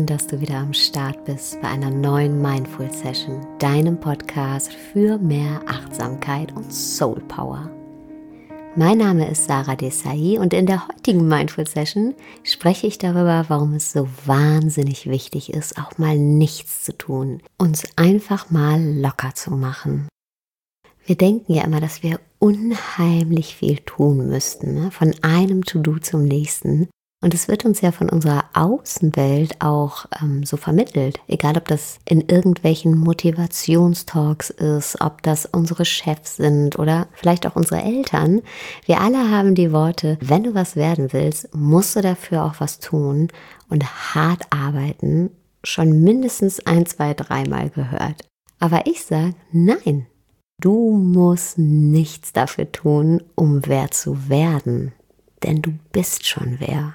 dass du wieder am Start bist bei einer neuen Mindful Session, deinem Podcast für mehr Achtsamkeit und Soul Power. Mein Name ist Sarah Desai und in der heutigen Mindful Session spreche ich darüber, warum es so wahnsinnig wichtig ist, auch mal nichts zu tun, uns einfach mal locker zu machen. Wir denken ja immer, dass wir unheimlich viel tun müssten, von einem To-Do zum nächsten. Und es wird uns ja von unserer Außenwelt auch so vermittelt, egal ob das in irgendwelchen Motivationstalks ist, ob das unsere Chefs sind oder vielleicht auch unsere Eltern. Wir alle haben die Worte, wenn du was werden willst, musst du dafür auch was tun und hart arbeiten, schon mindestens 1, 2, 3 Mal gehört. Aber ich sage, nein, du musst nichts dafür tun, um wer zu werden, denn du bist schon wer.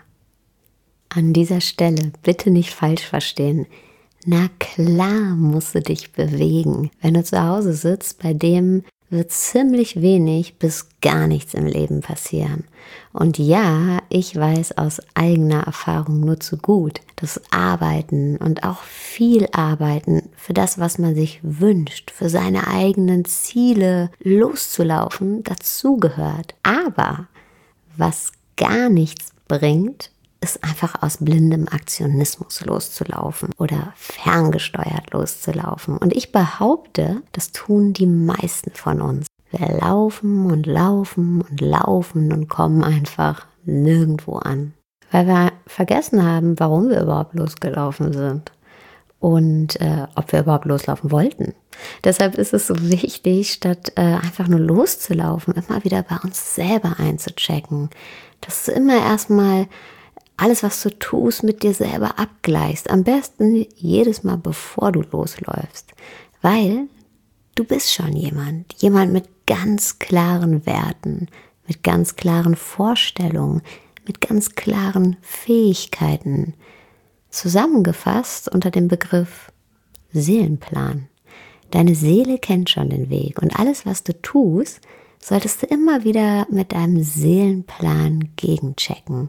An dieser Stelle bitte nicht falsch verstehen. Na klar musst du dich bewegen. Wenn du zu Hause sitzt, bei dem wird ziemlich wenig bis gar nichts im Leben passieren. Und ja, ich weiß aus eigener Erfahrung nur zu gut, dass Arbeiten und auch viel Arbeiten für das, was man sich wünscht, für seine eigenen Ziele loszulaufen, dazugehört. Aber was gar nichts bringt, ist einfach aus blindem Aktionismus loszulaufen oder ferngesteuert loszulaufen. Und ich behaupte, das tun die meisten von uns. Wir laufen und laufen und laufen und kommen einfach nirgendwo an. Weil wir vergessen haben, warum wir überhaupt losgelaufen sind und ob wir überhaupt loslaufen wollten. Deshalb ist es so wichtig, statt einfach nur loszulaufen, immer wieder bei uns selber einzuchecken. Dass du immer erstmal alles, was du tust, mit dir selber abgleichst. Am besten jedes Mal, bevor du losläufst. Weil du bist schon jemand mit ganz klaren Werten, mit ganz klaren Vorstellungen, mit ganz klaren Fähigkeiten. Zusammengefasst unter dem Begriff Seelenplan. Deine Seele kennt schon den Weg und alles, was du tust, solltest du immer wieder mit deinem Seelenplan gegenchecken.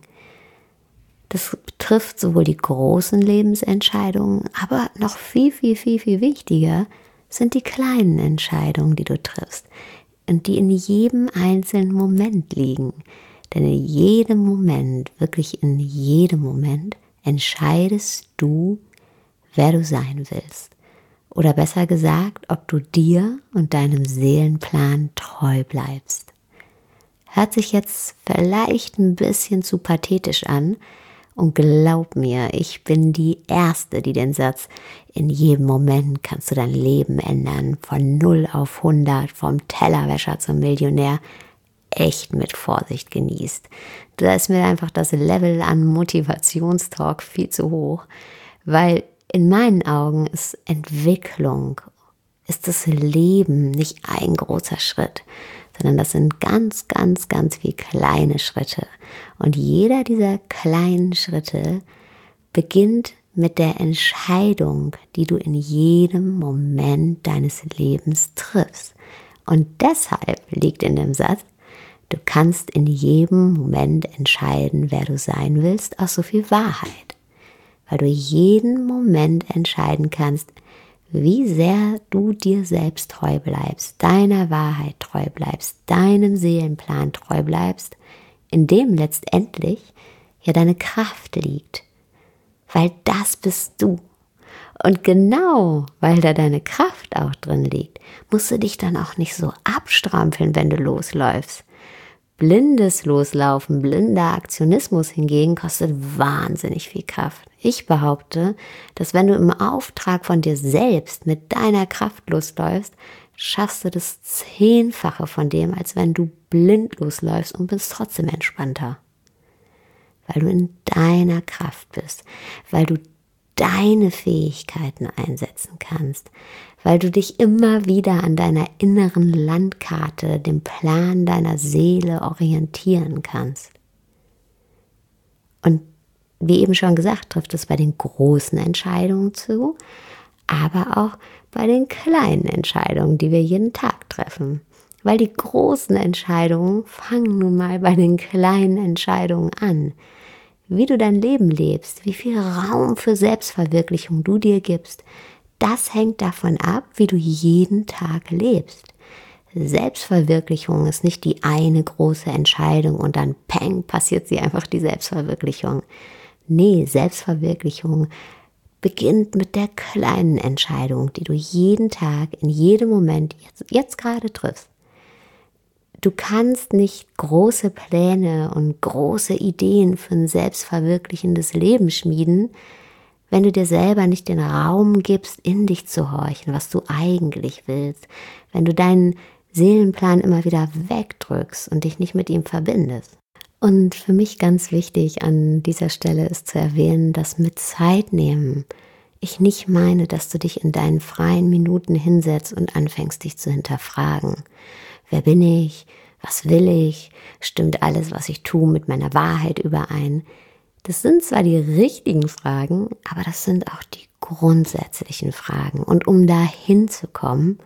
Das betrifft sowohl die großen Lebensentscheidungen, aber noch viel, viel, viel, viel wichtiger sind die kleinen Entscheidungen, die du triffst und die in jedem einzelnen Moment liegen. Denn in jedem Moment, wirklich in jedem Moment, entscheidest du, wer du sein willst. Oder besser gesagt, ob du dir und deinem Seelenplan treu bleibst. Hört sich jetzt vielleicht ein bisschen zu pathetisch an, und glaub mir, ich bin die Erste, die den Satz, in jedem Moment kannst du dein Leben ändern, von 0 auf 100, vom Tellerwäscher zum Millionär, echt mit Vorsicht genießt. Da ist mir einfach das Level an Motivationstalk viel zu hoch, weil in meinen Augen ist Entwicklung, ist das Leben nicht ein großer Schritt, sondern das sind ganz, ganz, ganz viele kleine Schritte. Und jeder dieser kleinen Schritte beginnt mit der Entscheidung, die du in jedem Moment deines Lebens triffst. Und deshalb liegt in dem Satz, du kannst in jedem Moment entscheiden, wer du sein willst, auch so viel Wahrheit. Weil du jeden Moment entscheiden kannst, wie sehr du dir selbst treu bleibst, deiner Wahrheit treu bleibst, deinem Seelenplan treu bleibst, in dem letztendlich ja deine Kraft liegt. Weil das bist du. Und genau, weil da deine Kraft auch drin liegt, musst du dich dann auch nicht so abstrampeln, wenn du losläufst. Blindes Loslaufen, blinder Aktionismus hingegen kostet wahnsinnig viel Kraft. Ich behaupte, dass wenn du im Auftrag von dir selbst mit deiner Kraft losläufst, schaffst du das 10-fache von dem, als wenn du blind losläufst und bist trotzdem entspannter. Weil du in deiner Kraft bist, weil du deine Fähigkeiten einsetzen kannst, weil du dich immer wieder an deiner inneren Landkarte, dem Plan deiner Seele orientieren kannst. Und wie eben schon gesagt, trifft es bei den großen Entscheidungen zu, aber auch bei den kleinen Entscheidungen, die wir jeden Tag treffen. Weil die großen Entscheidungen fangen nun mal bei den kleinen Entscheidungen an. wie du dein Leben lebst, wie viel Raum für Selbstverwirklichung du dir gibst, das hängt davon ab, wie du jeden Tag lebst. Selbstverwirklichung ist nicht die eine große Entscheidung und dann peng, passiert sie einfach die Selbstverwirklichung. Nee, Selbstverwirklichung beginnt mit der kleinen Entscheidung, die du jeden Tag, in jedem Moment, jetzt gerade triffst. Du kannst nicht große Pläne und große Ideen für ein selbstverwirklichendes Leben schmieden, wenn du dir selber nicht den Raum gibst, in dich zu horchen, was du eigentlich willst, wenn du deinen Seelenplan immer wieder wegdrückst und dich nicht mit ihm verbindest. Und für mich ganz wichtig an dieser Stelle ist zu erwähnen, dass mit Zeit nehmen ich nicht meine, dass du dich in deinen freien Minuten hinsetzt und anfängst, dich zu hinterfragen. Wer bin ich? Was will ich? Stimmt alles, was ich tue, mit meiner Wahrheit überein? Das sind zwar die richtigen Fragen, aber das sind auch die grundsätzlichen Fragen. Und um da hinzukommen,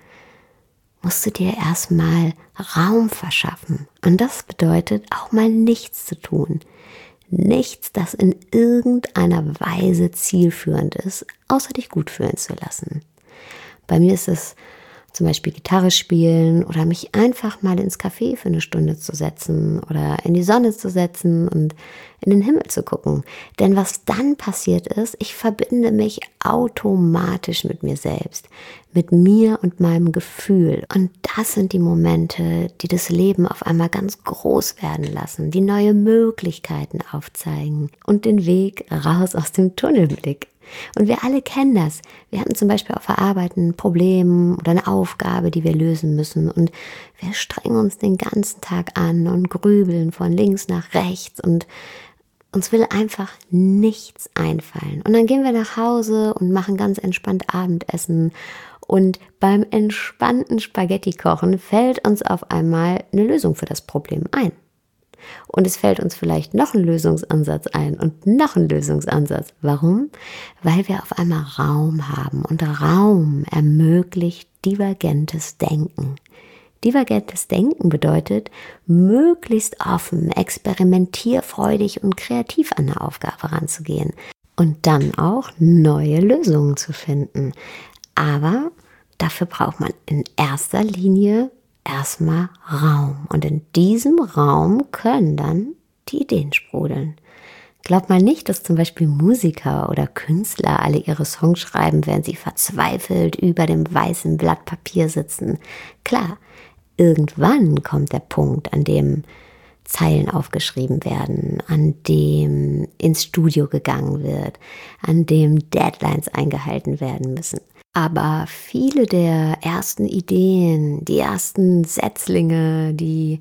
musst du dir erstmal Raum verschaffen. Und das bedeutet auch mal nichts zu tun. Nichts, das in irgendeiner Weise zielführend ist, außer dich gut fühlen zu lassen. Bei mir ist es zum Beispiel Gitarre spielen oder mich einfach mal ins Café für eine Stunde zu setzen oder in die Sonne zu setzen und in den Himmel zu gucken. Denn was dann passiert ist, ich verbinde mich automatisch mit mir selbst, mit mir und meinem Gefühl. Und das sind die Momente, die das Leben auf einmal ganz groß werden lassen, die neue Möglichkeiten aufzeigen und den Weg raus aus dem Tunnelblick. Und wir alle kennen das. Wir hatten zum Beispiel auf der Arbeit ein Problem oder eine Aufgabe, die wir lösen müssen. Und wir strengen uns den ganzen Tag an und grübeln von links nach rechts. Und uns will einfach nichts einfallen. Und dann gehen wir nach Hause und machen ganz entspannt Abendessen. Und beim entspannten Spaghetti-Kochen fällt uns auf einmal eine Lösung für das Problem ein. Und es fällt uns vielleicht noch ein Lösungsansatz ein und noch ein Lösungsansatz. Warum? Weil wir auf einmal Raum haben und Raum ermöglicht divergentes Denken. Divergentes Denken bedeutet, möglichst offen, experimentierfreudig und kreativ an eine Aufgabe ranzugehen und dann auch neue Lösungen zu finden. Aber dafür braucht man in erster Linie erstmal Raum. Und in diesem Raum können dann die Ideen sprudeln. Glaub mal nicht, dass zum Beispiel Musiker oder Künstler alle ihre Songs schreiben, während sie verzweifelt über dem weißen Blatt Papier sitzen. Klar, irgendwann kommt der Punkt, an dem Zeilen aufgeschrieben werden, an dem ins Studio gegangen wird, an dem Deadlines eingehalten werden müssen. Aber viele der ersten Ideen, die ersten Setzlinge, die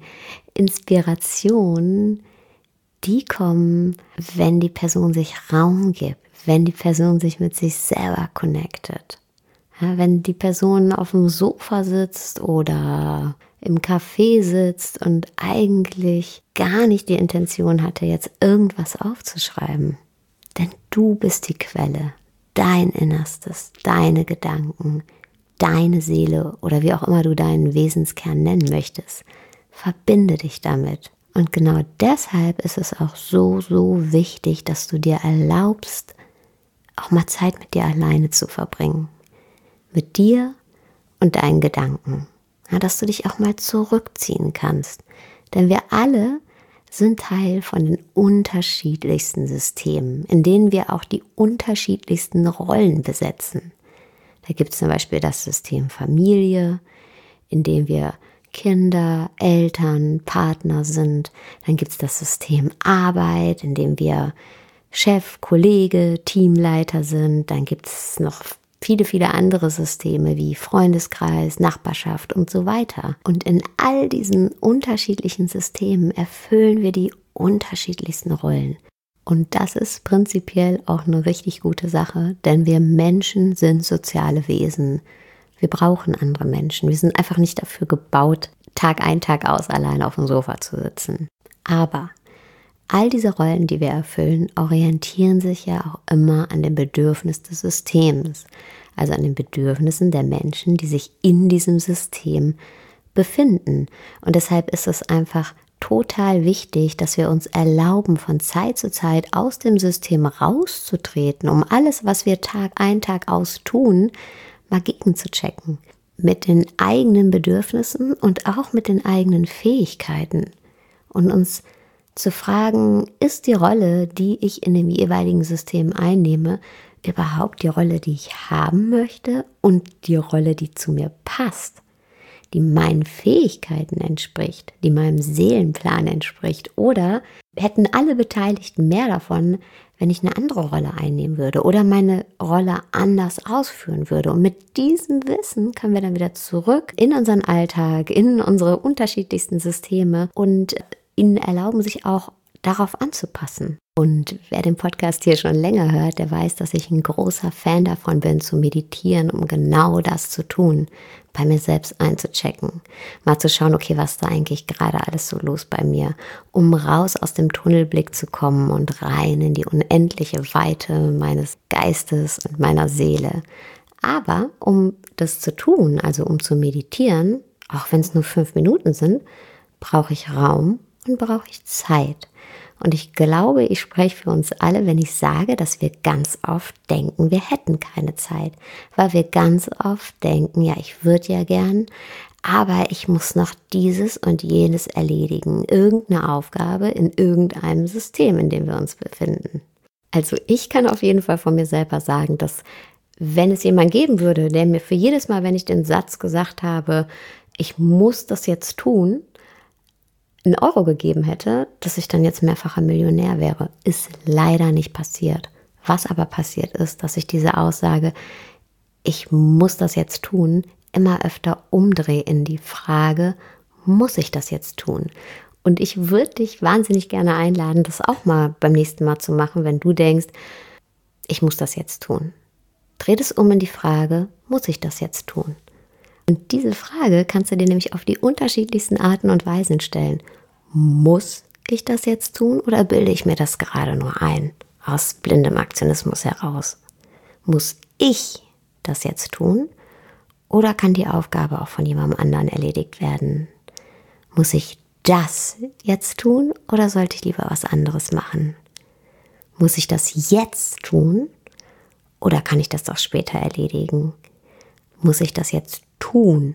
Inspiration, die kommen, wenn die Person sich Raum gibt, wenn die Person sich mit sich selber connectet. Ja, wenn die Person auf dem Sofa sitzt oder im Café sitzt und eigentlich gar nicht die Intention hatte, jetzt irgendwas aufzuschreiben. Denn du bist die Quelle. Dein Innerstes, deine Gedanken, deine Seele oder wie auch immer du deinen Wesenskern nennen möchtest. Verbinde dich damit. Und genau deshalb ist es auch so wichtig, dass du dir erlaubst, auch mal Zeit mit dir alleine zu verbringen. Mit dir und deinen Gedanken. Ja, dass du dich auch mal zurückziehen kannst. Denn wir alle sind Teil von den unterschiedlichsten Systemen, in denen wir auch die unterschiedlichsten Rollen besetzen. Da gibt es zum Beispiel das System Familie, in dem wir Kinder, Eltern, Partner sind. Dann gibt es das System Arbeit, in dem wir Chef, Kollege, Teamleiter sind. Dann gibt es noch viele andere Systeme wie Freundeskreis, Nachbarschaft und so weiter. Und in all diesen unterschiedlichen Systemen erfüllen wir die unterschiedlichsten Rollen. Und das ist prinzipiell auch eine richtig gute Sache, denn wir Menschen sind soziale Wesen. Wir brauchen andere Menschen. Wir sind einfach nicht dafür gebaut, Tag ein, Tag aus allein auf dem Sofa zu sitzen. Aber all diese Rollen, die wir erfüllen, orientieren sich ja auch immer an dem Bedürfnis des Systems, also an den Bedürfnissen der Menschen, die sich in diesem System befinden. Und deshalb ist es einfach total wichtig, dass wir uns erlauben, von Zeit zu Zeit aus dem System rauszutreten, um alles, was wir Tag ein, Tag aus tun, mal gegen zu checken. Mit den eigenen Bedürfnissen und auch mit den eigenen Fähigkeiten. Und uns zu fragen, ist die Rolle, die ich in dem jeweiligen System einnehme, überhaupt die Rolle, die ich haben möchte und die Rolle, die zu mir passt, die meinen Fähigkeiten entspricht, die meinem Seelenplan entspricht? Oder hätten alle Beteiligten mehr davon, wenn ich eine andere Rolle einnehmen würde oder meine Rolle anders ausführen würde? Und mit diesem Wissen können wir dann wieder zurück in unseren Alltag, in unsere unterschiedlichsten Systeme und ihnen erlauben, sich auch darauf anzupassen. Und wer den Podcast hier schon länger hört, der weiß, dass ich ein großer Fan davon bin, zu meditieren, um genau das zu tun, bei mir selbst einzuchecken, mal zu schauen, okay, was ist da eigentlich gerade alles so los bei mir, um raus aus dem Tunnelblick zu kommen und rein in die unendliche Weite meines Geistes und meiner Seele. Aber um das zu tun, also um zu meditieren, auch wenn es nur 5 Minuten sind, brauche ich Raum und brauche ich Zeit. Und ich glaube, ich spreche für uns alle, wenn ich sage, dass wir ganz oft denken, wir hätten keine Zeit. Weil wir ganz oft denken, ja, ich würde ja gern, aber ich muss noch dieses und jenes erledigen. Irgendeine Aufgabe in irgendeinem System, in dem wir uns befinden. Also ich kann auf jeden Fall von mir selber sagen, dass wenn es jemanden geben würde, der mir für jedes Mal, wenn ich den Satz gesagt habe, ich muss das jetzt tun, einen Euro gegeben hätte, dass ich dann jetzt mehrfacher Millionär wäre, ist leider nicht passiert. Was aber passiert ist, dass ich diese Aussage, ich muss das jetzt tun, immer öfter umdrehe in die Frage, muss ich das jetzt tun? Und ich würde dich wahnsinnig gerne einladen, das auch mal beim nächsten Mal zu machen, wenn du denkst, ich muss das jetzt tun. Dreh das um in die Frage, muss ich das jetzt tun? Und diese Frage kannst du dir nämlich auf die unterschiedlichsten Arten und Weisen stellen. Muss ich das jetzt tun oder bilde ich mir das gerade nur ein, aus blindem Aktionismus heraus? Muss ich das jetzt tun oder kann die Aufgabe auch von jemandem anderen erledigt werden? Muss ich das jetzt tun oder sollte ich lieber was anderes machen? Muss ich das jetzt tun oder kann ich das auch später erledigen? Muss ich das jetzt tun?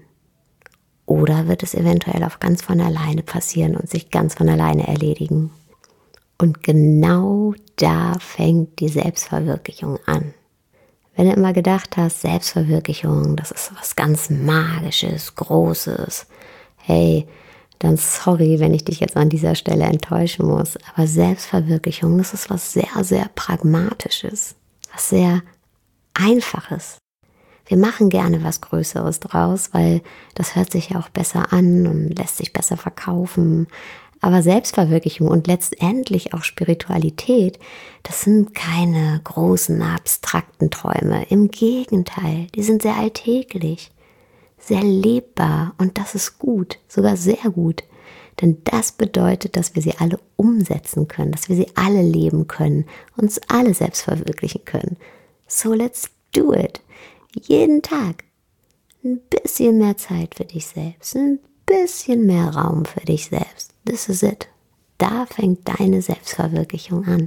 Oder wird es eventuell auch ganz von alleine passieren und sich ganz von alleine erledigen? Und genau da fängt die Selbstverwirklichung an. Wenn du immer gedacht hast, Selbstverwirklichung, das ist was ganz Magisches, Großes, hey, dann sorry, wenn ich dich jetzt an dieser Stelle enttäuschen muss. Aber Selbstverwirklichung, das ist was sehr, sehr Pragmatisches, was sehr Einfaches. Wir machen gerne was Größeres draus, weil das hört sich ja auch besser an und lässt sich besser verkaufen. Aber Selbstverwirklichung und letztendlich auch Spiritualität, das sind keine großen, abstrakten Träume. Im Gegenteil, die sind sehr alltäglich, sehr lebbar und das ist gut, sogar sehr gut. Denn das bedeutet, dass wir sie alle umsetzen können, dass wir sie alle leben können, uns alle selbst verwirklichen können. So let's do it. Jeden Tag ein bisschen mehr Zeit für dich selbst, ein bisschen mehr Raum für dich selbst. This is it. Da fängt deine Selbstverwirklichung an.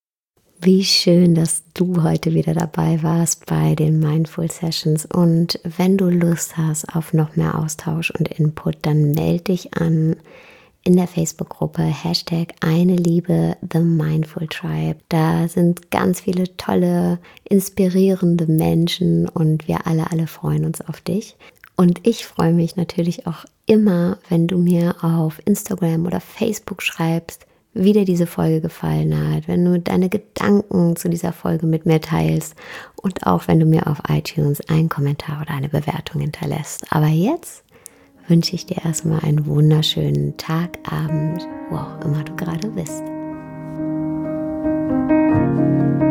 Wie schön, dass du heute wieder dabei warst bei den Mindful Sessions. Und wenn du Lust hast auf noch mehr Austausch und Input, dann melde dich an in der Facebook-Gruppe #eineliebe The Mindful Tribe. Da sind ganz viele tolle, inspirierende Menschen und wir alle freuen uns auf dich. Und ich freue mich natürlich auch immer, wenn du mir auf Instagram oder Facebook schreibst, wie dir diese Folge gefallen hat, wenn du deine Gedanken zu dieser Folge mit mir teilst und auch wenn du mir auf iTunes einen Kommentar oder eine Bewertung hinterlässt. Aber jetzt wünsche ich dir erstmal einen wunderschönen Tag, Abend, wo auch immer du gerade bist.